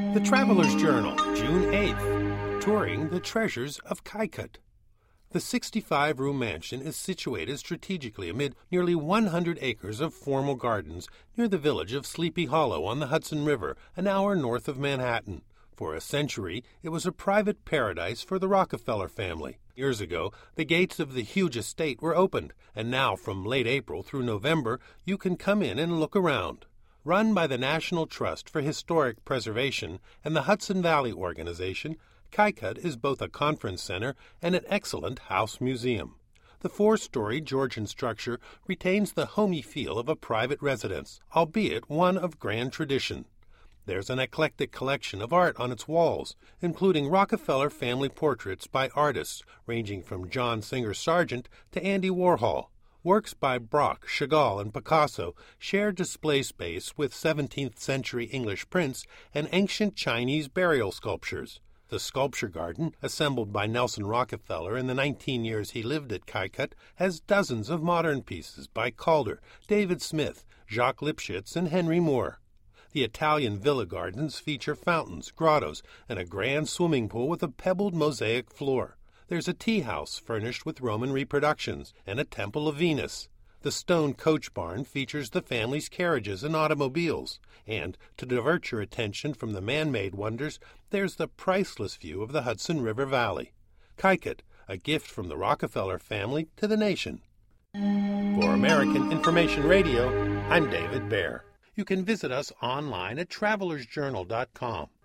The Traveler's Journal, June 8th, touring the treasures of Kaikut. The 65-room mansion is situated strategically amid nearly 100 acres of formal gardens near the village of Sleepy Hollow on the Hudson River, an hour north of Manhattan. For a century, it was a private paradise for the Rockefeller family. Years ago, the gates of the huge estate were opened, and now from late April through November, you can come in and look around. Run by the National Trust for Historic Preservation and the Hudson Valley Organization, Kaikut is both a conference center and an excellent house museum. The 4-story Georgian structure retains the homey feel of a private residence, albeit one of grand tradition. There's an eclectic collection of art on its walls, including Rockefeller family portraits by artists ranging from John Singer Sargent to Andy Warhol. Works by Braque, Chagall, and Picasso share display space with 17th-century English prints and ancient Chinese burial sculptures. The sculpture garden, assembled by Nelson Rockefeller in the 19 years he lived at Kaikut, has dozens of modern pieces by Calder, David Smith, Jacques Lipchitz, and Henry Moore. The Italian villa gardens feature fountains, grottos, and a grand swimming pool with a pebbled mosaic floor. There's a tea house furnished with Roman reproductions and a temple of Venus. The stone coach barn features the family's carriages and automobiles. And, to divert your attention from the man-made wonders, there's the priceless view of the Hudson River Valley. Kaikut, a gift from the Rockefeller family to the nation. For American Information Radio, I'm David Baer. You can visit us online at travelersjournal.com.